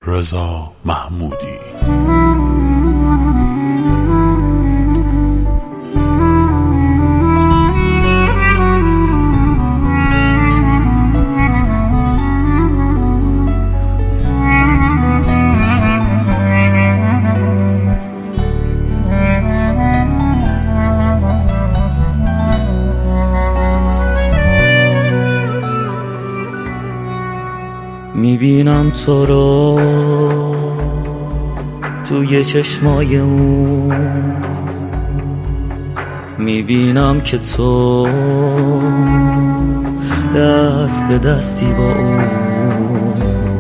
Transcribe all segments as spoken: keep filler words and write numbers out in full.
رضا محمودی. میبینم تو رو توی چشمای اون، میبینم که تو دست به دستی با اون،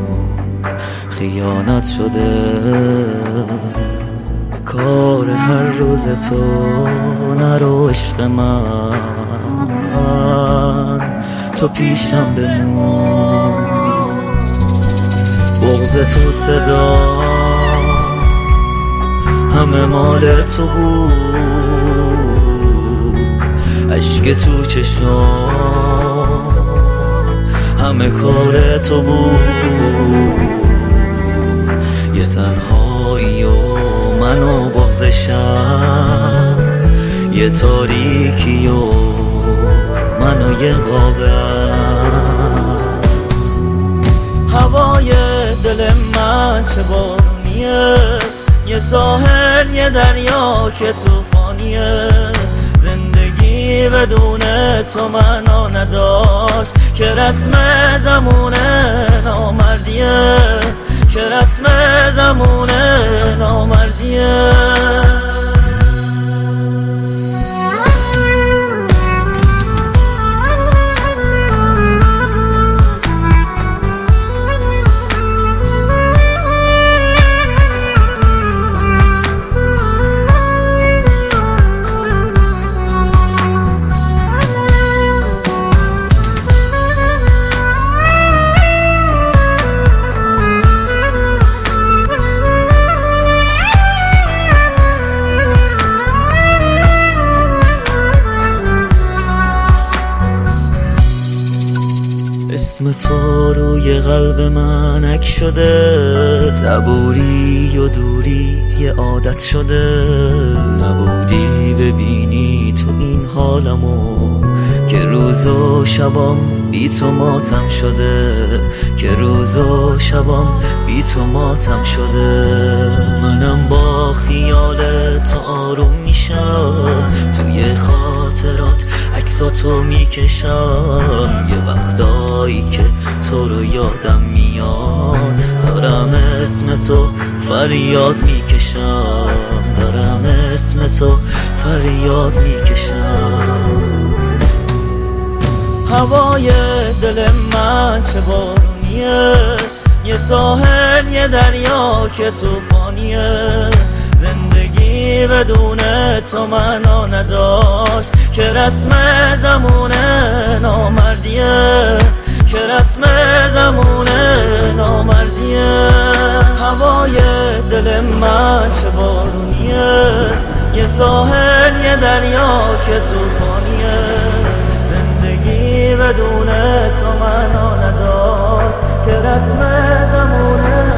خیانت شده کار هر روز تو. نرو عشق من، تو پیشم بمون. بغض تو صدا همه مال تو بود، عشق تو چشام همه کار تو بود. یه تنهایی و من و بغضشم، یه تاریکی و من و یه غابم. هوای دل من چه بارونیه، یه ساحل یه دریا که توفانیه. زندگی بدون تو معنا نداشت، که رسم زمونه نامردیه، که رسم زمونه نامردیه. اسم تو روی قلب من عک شده، صبوری و دوری یه عادت شده. نبودی ببینی تو این حالمو، که روز و شبام بی تو ماتم شده، که روز و شبام بی تو ماتم شده. منم با خیال تو آروم میشم، توی خاطرات عکساتو میکشم. یه وقتایی که تو رو یادم میاد، دارم اسم تو فریاد میکشم، دارم اسم تو فریاد میکشم. هوای دل من چه بارونیه، یه ساحل یه دریا که توفانیه. زندگی بدون تو معنا نداشت، که رسم زمونه نامردیه، که رسم زمونه نامردیه. هوای دل من چه بارونیه، یه ساحل یه دریا که توفانیه. زندگی بدون تو معنا نداشت، که رسم زمونه